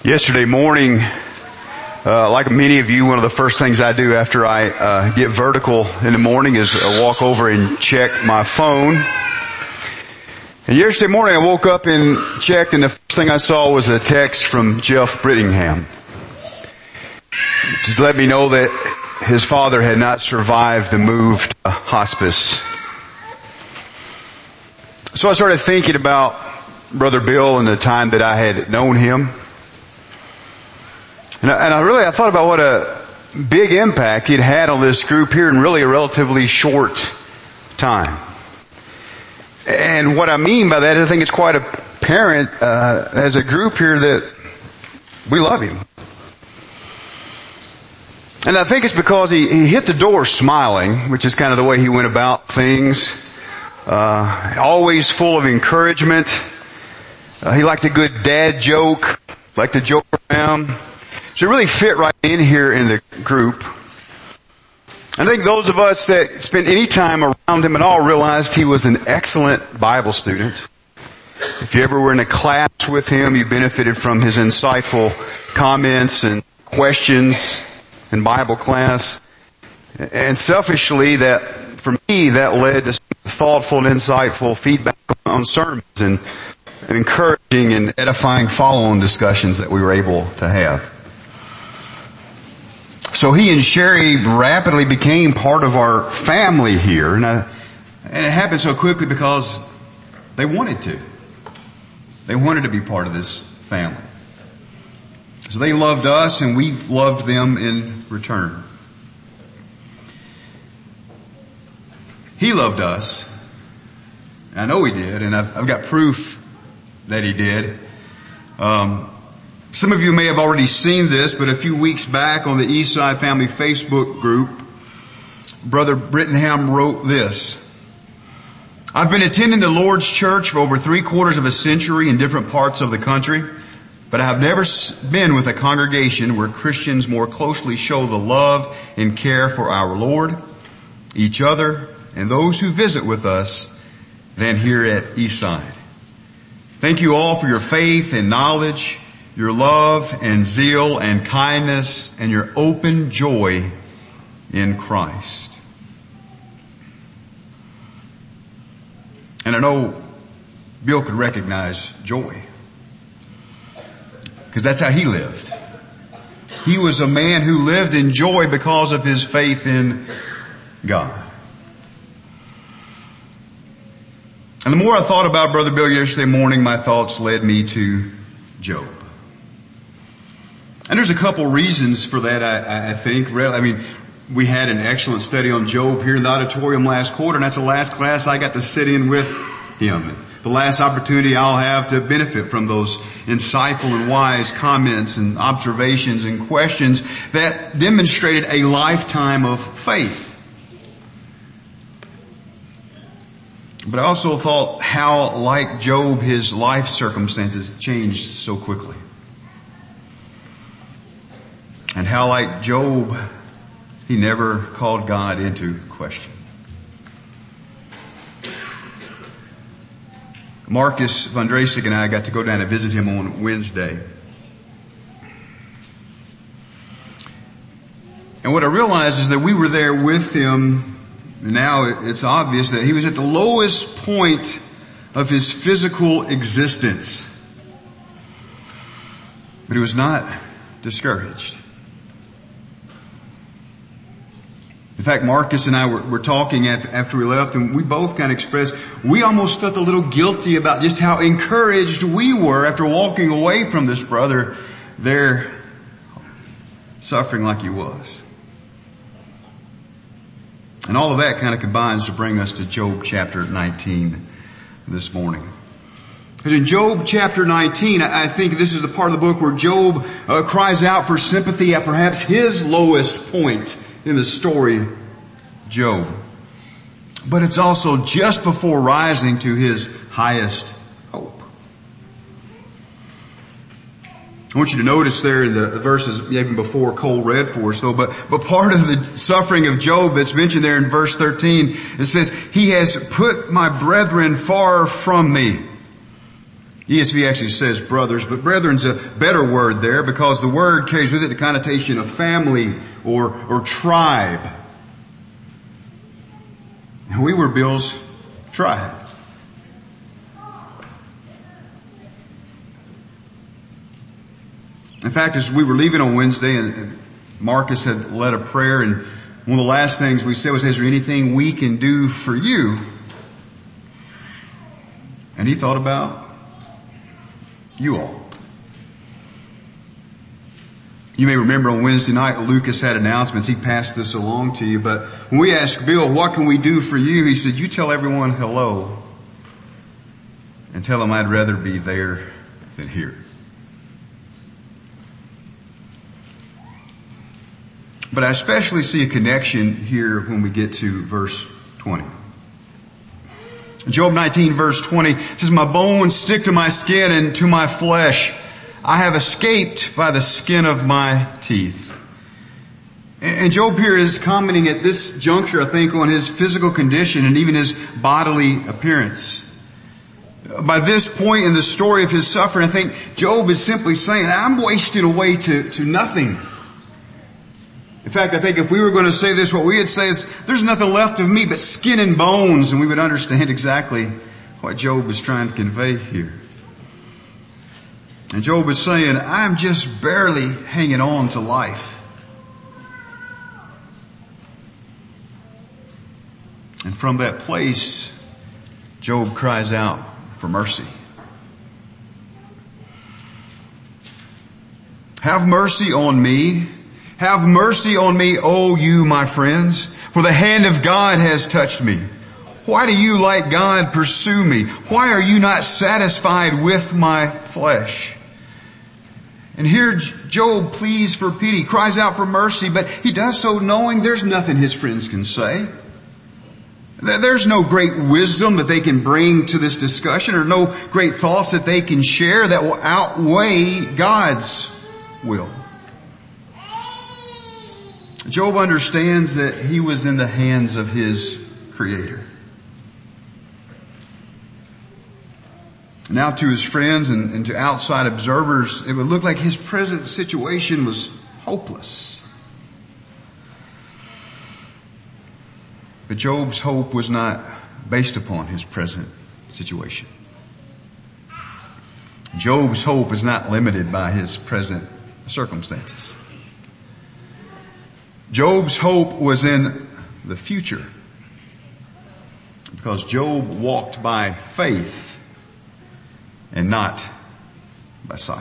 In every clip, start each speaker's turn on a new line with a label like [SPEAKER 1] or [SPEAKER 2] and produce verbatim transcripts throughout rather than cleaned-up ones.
[SPEAKER 1] Yesterday morning, uh, like many of you, one of the first things I do after I uh, get vertical in the morning is uh, walk over and check my phone. And yesterday morning I woke up and checked, and the first thing I saw was a text from Jeff Brittingham to let me know that his father had not survived the move to hospice. So I started thinking about Brother Bill and the time that I had known him. And I, and I really, I thought about what a big impact he'd had on this group here in really a relatively short time. And what I mean by that, I think it's quite apparent, uh, as a group here that we love him. And I think it's because he, he hit the door smiling, which is kind of the way he went about things. Uh, always full of encouragement. Uh, he liked a good dad joke, liked to joke around. So it really fit right in here in the group. I think those of us that spent any time around him at all realized he was an excellent Bible student. If you ever were in a class with him, you benefited from his insightful comments and questions in Bible class. And selfishly, that, for me, that led to some thoughtful and insightful feedback on sermons and, and encouraging and edifying follow-on discussions that we were able to have. So he and Sherry rapidly became part of our family here. And, I, and it happened so quickly because they wanted to. They wanted to be part of this family. So they loved us and we loved them in return. He loved us. I know he did, and I've, I've got proof that he did. Um, Some of you may have already seen this, but a few weeks back on the Eastside Family Facebook group, Brother Brittingham wrote this. I've been attending the Lord's Church for over three quarters of a century in different parts of the country, but I have never been with a congregation where Christians more closely show the love and care for our Lord, each other, and those who visit with us than here at Eastside. Thank you all for your faith and knowledge, your love and zeal and kindness, and your open joy in Christ. And I know Bill could recognize joy, because that's how he lived. He was a man who lived in joy because of his faith in God. And the more I thought about Brother Bill yesterday morning, my thoughts led me to Job. And there's a couple reasons for that, I, I think. I mean, we had an excellent study on Job here in the auditorium last quarter, and that's the last class I got to sit in with him. The last opportunity I'll have to benefit from those insightful and wise comments and observations and questions that demonstrated a lifetime of faith. But I also thought how, like Job, his life circumstances changed so quickly. And how, like Job, he never called God into question. Marcus Van Drasik and I got to go down and visit him on Wednesday. And what I realized is that we were there with him. Now it's obvious that he was at the lowest point of his physical existence. But he was not discouraged. In fact, Marcus and I were, were talking after we left, and we both kind of expressed, we almost felt a little guilty about just how encouraged we were after walking away from this brother there suffering like he was. And all of that kind of combines to bring us to Job chapter nineteen this morning. Because in Job chapter nineteen, I think this is the part of the book where Job uh, cries out for sympathy at perhaps his lowest point in the story, Job. But it's also just before rising to his highest hope. I want you to notice there in the verses even before Cole read for us, so, but, but part of the suffering of Job that's mentioned there in verse thirteen, it says, he has put my brethren far from me. E S V actually says brothers, but brethren's a better word there because the word carries with it the connotation of family or, or tribe. And we were Bill's tribe. In fact, as we were leaving on Wednesday, and Marcus had led a prayer, and one of the last things we said was, is there anything we can do for you? And he thought about you all. You may remember on Wednesday night, Lucas had announcements. He passed this along to you. But when we asked Bill, what can we do for you? He said, you tell everyone hello and tell them I'd rather be there than here. But I especially see a connection here when we get to verse twenty. Job nineteen verse twenty says, my bones stick to my skin and to my flesh. I have escaped by the skin of my teeth. And Job here is commenting at this juncture, I think, on his physical condition and even his bodily appearance. By this point in the story of his suffering, I think Job is simply saying, I'm wasting away to, to nothing. In fact, I think if we were going to say this, what we would say is, there's nothing left of me but skin and bones, and we would understand exactly what Job is trying to convey here. And Job is saying, I'm just barely hanging on to life. And from that place, Job cries out for mercy. Have mercy on me. Have mercy on me, O you, my friends, for the hand of God has touched me. Why do you, like God, pursue me? Why are you not satisfied with my flesh? And here Job pleads for pity, cries out for mercy, but he does so knowing there's nothing his friends can say. There's no great wisdom that they can bring to this discussion or no great thoughts that they can share that will outweigh God's will. Job understands that he was in the hands of his Creator. Now to his friends and, and to outside observers, it would look like his present situation was hopeless. But Job's hope was not based upon his present situation. Job's hope is not limited by his present circumstances. Job's hope was in the future because Job walked by faith and not by sight.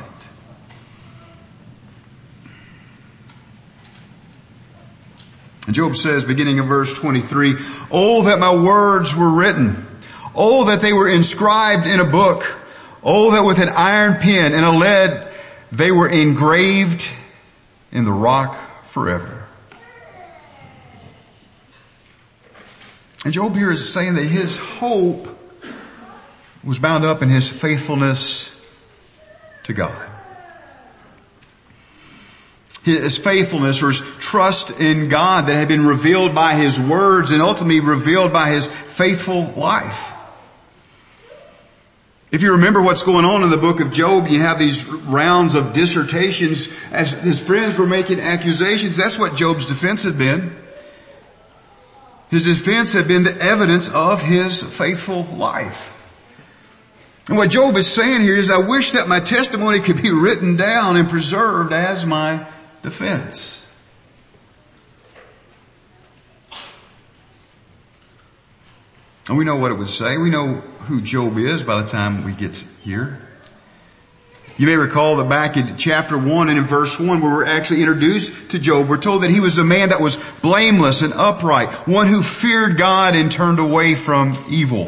[SPEAKER 1] And Job says, beginning in verse twenty-three, oh, that my words were written. Oh, that they were inscribed in a book. Oh, that with an iron pen and a lead they were engraved in the rock forever. And Job here is saying that his hope was bound up in his faithfulness to God. His faithfulness or his trust in God that had been revealed by his words and ultimately revealed by his faithful life. If you remember what's going on in the book of Job, you have these rounds of dissertations as his friends were making accusations. That's what Job's defense had been. His defense had been the evidence of his faithful life. And what Job is saying here is, I wish that my testimony could be written down and preserved as my defense. And we know what it would say. We know who Job is by the time we get here. You may recall that back in chapter one and in verse one where we're actually introduced to Job, we're told that he was a man that was blameless and upright, one who feared God and turned away from evil.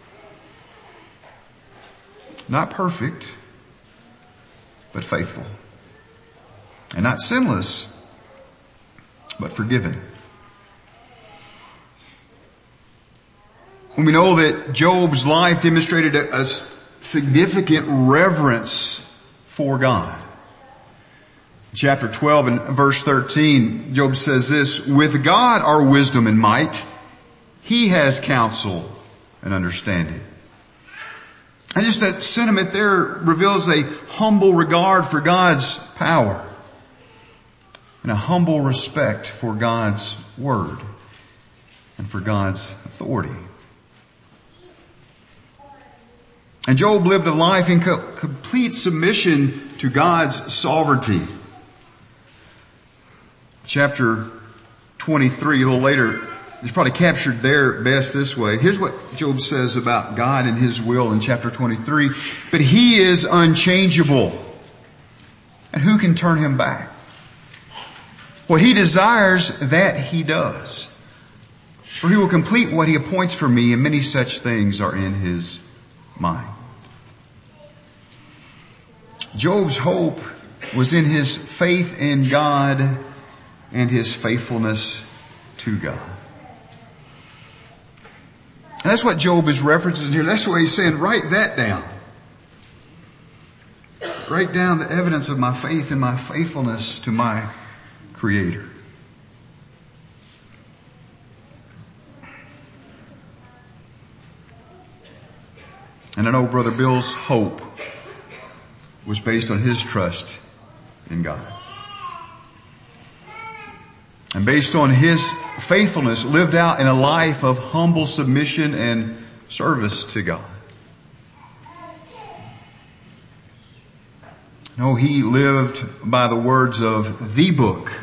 [SPEAKER 1] Not perfect, but faithful. And not sinless, but forgiven. And we know that Job's life demonstrated a, a significant reverence for God. Chapter twelve and verse thirteen, Job says this, with God are wisdom and might. He has counsel and understanding. And just that sentiment there reveals a humble regard for God's power and a humble respect for God's word and for God's authority. And Job lived a life in co- complete submission to God's sovereignty. Chapter twenty-three, a little later, it's probably captured there best this way. Here's what Job says about God and His will in chapter twenty-three. But He is unchangeable, and who can turn Him back? What He desires, that He does. For He will complete what He appoints for me, and many such things are in His mind. Job's hope was in his faith in God and his faithfulness to God. And that's what Job is referencing here. That's why he's saying, write that down. Write down the evidence of my faith and my faithfulness to my Creator. And I know Brother Bill's hope was based on his trust in God. And based on his faithfulness lived out in a life of humble submission and service to God. No, he lived by the words of the book.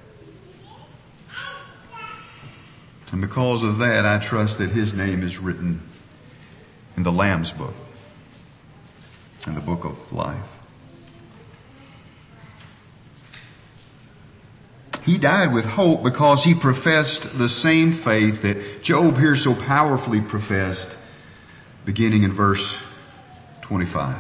[SPEAKER 1] And because of that, I trust that his name is written in the Lamb's book, in the book of life. He died with hope because he professed the same faith that Job here so powerfully professed, beginning in verse twenty-five.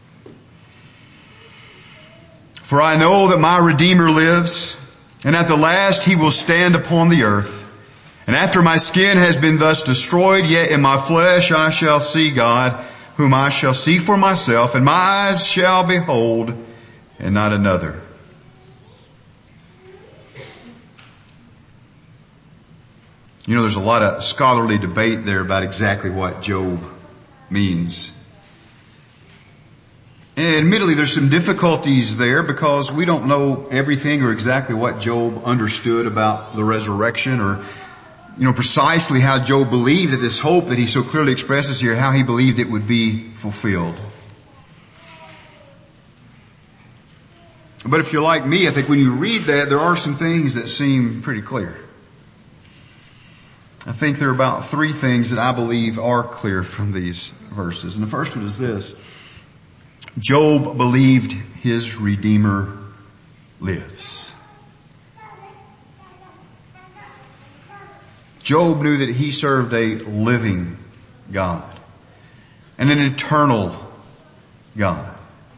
[SPEAKER 1] For I know that my Redeemer lives, and at the last he will stand upon the earth. And after my skin has been thus destroyed, yet in my flesh I shall see God, whom I shall see for myself, and my eyes shall behold, and not another. You know, there's a lot of scholarly debate there about exactly what Job means. And admittedly, there's some difficulties there because we don't know everything or exactly what Job understood about the resurrection, or, you know, precisely how Job believed that this hope that he so clearly expresses here, how he believed it would be fulfilled. But if you're like me, I think when you read that, there are some things that seem pretty clear. I think there are about three things that I believe are clear from these verses. And the first one is this. Job believed his Redeemer lives. Job knew that he served a living God and an eternal God.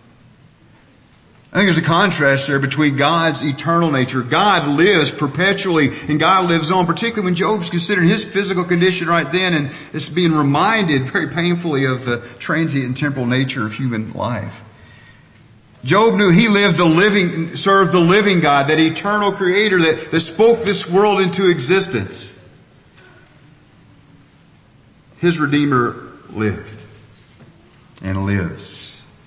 [SPEAKER 1] I think there's a contrast there between God's eternal nature. God lives perpetually and God lives on, particularly when Job's considering his physical condition right then and is being reminded very painfully of the transient and temporal nature of human life. Job knew he lived the living, served the living God, that eternal Creator that, that spoke this world into existence. His Redeemer lived and lives.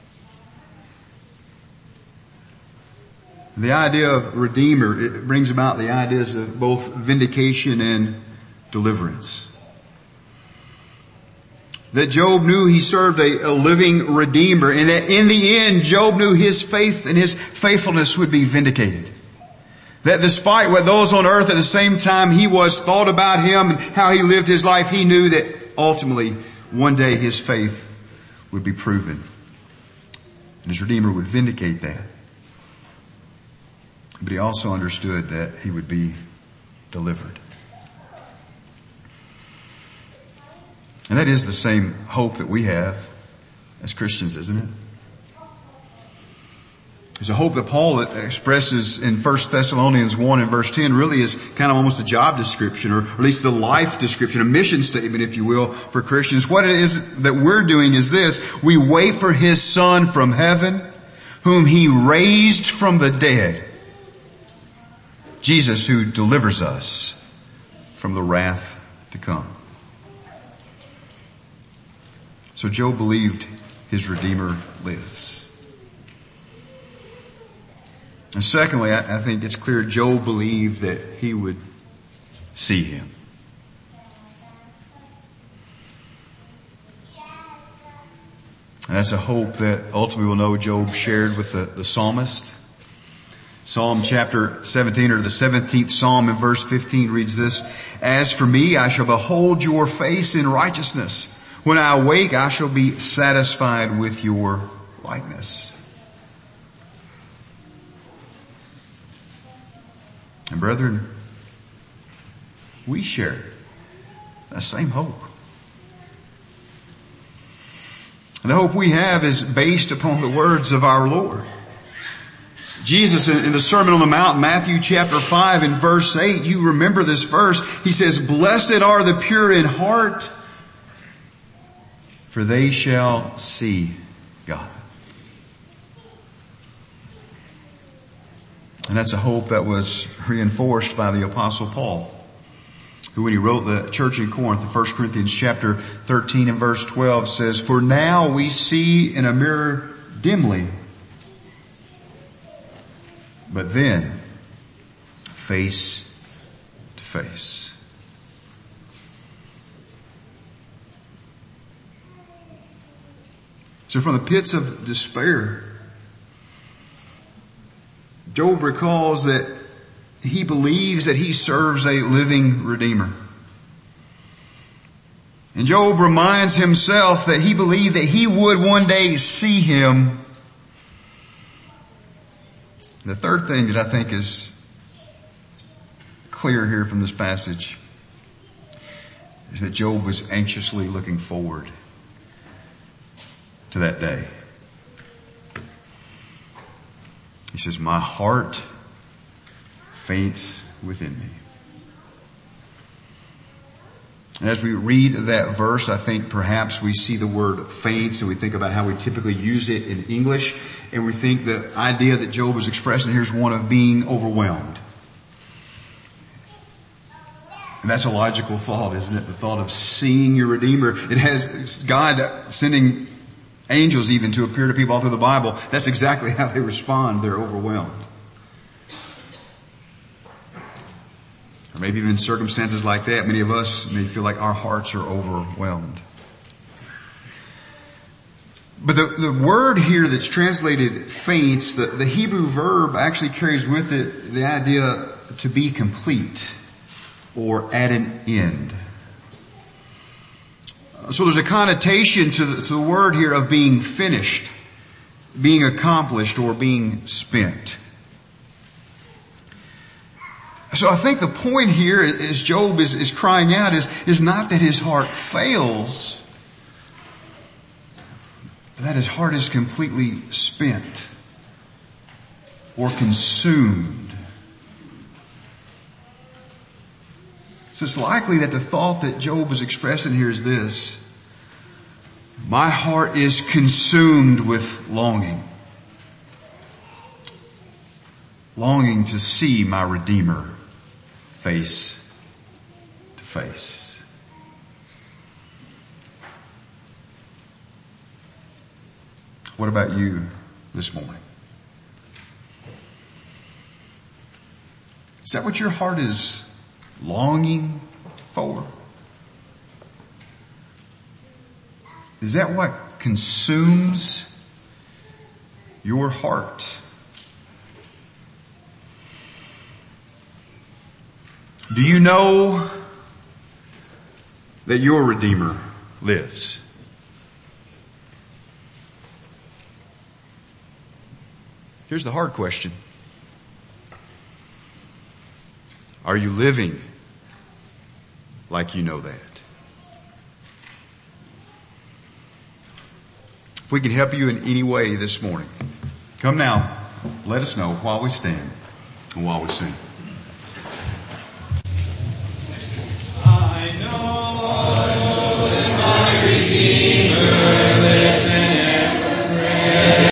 [SPEAKER 1] The idea of Redeemer, it brings about the ideas of both vindication and deliverance. That Job knew he served a, a living Redeemer, and that in the end, Job knew his faith and his faithfulness would be vindicated. That despite what those on earth at the same time he was thought about him and how he lived his life, he knew that ultimately one day his faith would be proven. And his Redeemer would vindicate that. But he also understood that he would be delivered. And that is the same hope that we have as Christians, isn't it? There's a hope that Paul expresses in First Thessalonians one and verse ten really is kind of almost a job description, or at least the life description, a mission statement, if you will, for Christians. What it is that we're doing is this. We wait for His Son from heaven, whom He raised from the dead. Jesus, who delivers us from the wrath to come. So Job believed his Redeemer lives. And secondly, I, I think it's clear Job believed that he would see him. And that's a hope that ultimately we'll know Job shared with the, the psalmist. Psalm chapter seventeen, or the seventeenth Psalm in verse fifteen reads this: "As for me, I shall behold your face in righteousness. When I awake, I shall be satisfied with your likeness." And brethren, we share that same hope. The hope we have is based upon the words of our Lord. Jesus in the Sermon on the Mount, Matthew chapter five and verse eight, you remember this verse. He says, "Blessed are the pure in heart, for they shall see God." And that's a hope that was reinforced by the Apostle Paul, who when he wrote the church in Corinth, in First Corinthians chapter thirteen and verse twelve says, "For now we see in a mirror dimly, but then face to face." So from the pits of despair, Job recalls that he believes that he serves a living Redeemer. And Job reminds himself that he believed that he would one day see him. The third thing that I think is clear here from this passage is that Job was anxiously looking forward to that day. He says, "My heart faints within me." And as we read that verse, I think perhaps we see the word faints and we think about how we typically use it in English, and we think the idea that Job is expressing here is one of being overwhelmed. And that's a logical thought, isn't it? The thought of seeing your Redeemer. It has God sending angels even to appear to people all through the Bible. That's exactly how they respond. They're overwhelmed. Or maybe even in circumstances like that, many of us may feel like our hearts are overwhelmed. But the, the word here that's translated faints, the, the Hebrew verb actually carries with it the idea to be complete or at an end. So there's a connotation to the, to the word here of being finished, being accomplished, or being spent. So I think the point here is Job is, is crying out is, is not that his heart fails, but that his heart is completely spent or consumed. So it's likely that the thought that Job is expressing here is this: my heart is consumed with longing. Longing to see my Redeemer face to face. What about you this morning? Is that what your heart is longing for? Is that what consumes your heart? Do you know that your Redeemer lives? Here's the hard question. Are you living like you know that? If we can help you in any way this morning, come now, let us know while we stand and while we sing.
[SPEAKER 2] I know